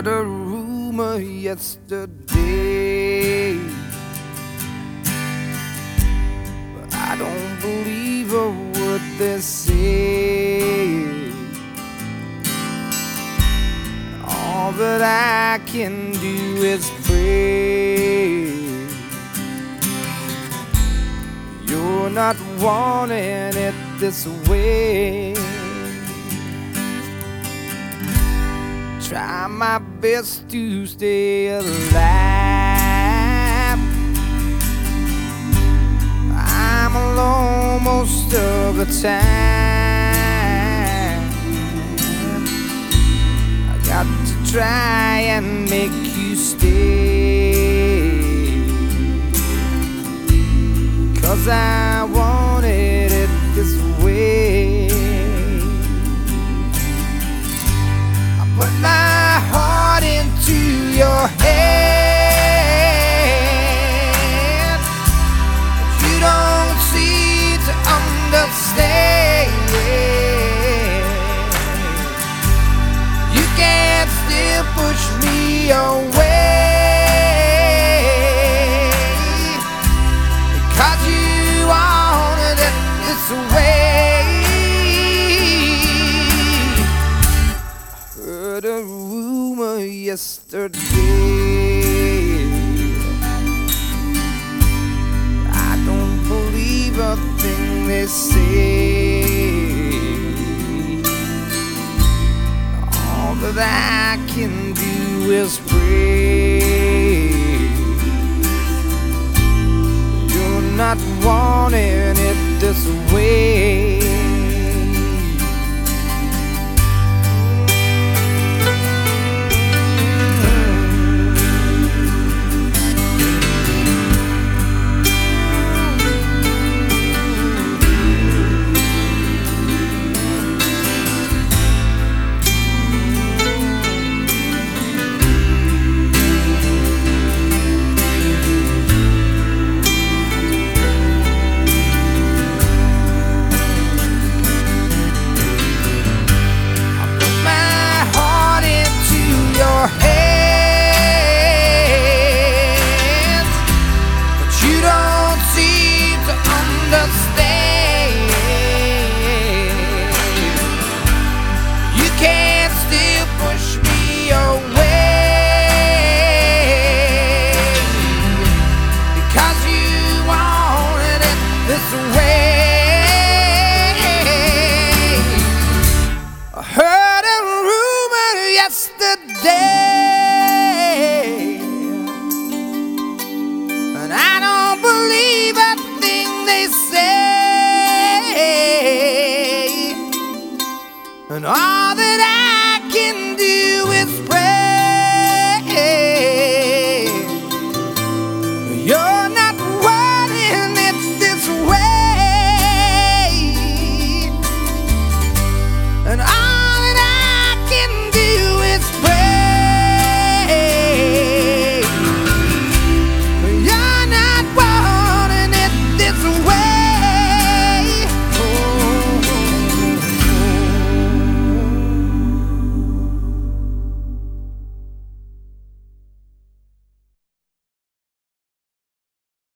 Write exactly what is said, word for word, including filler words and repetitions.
heard a rumor yesterday, but I don't believe a word they say. All that I can do is pray. You're not wanting it this way. Try my best to stay alive. I'm alone most of the time. I got to try and make you stay, 'cause I wanted it this way. Put my heart into your hand, but you don't seem to understand. You can't still push me away, because you wanted it this way. Heard a rumor yesterday, I don't believe a thing they say. All that I can do is pray. You're not wanting it this way. Yesterday, and I don't believe a thing they say, and all that I can do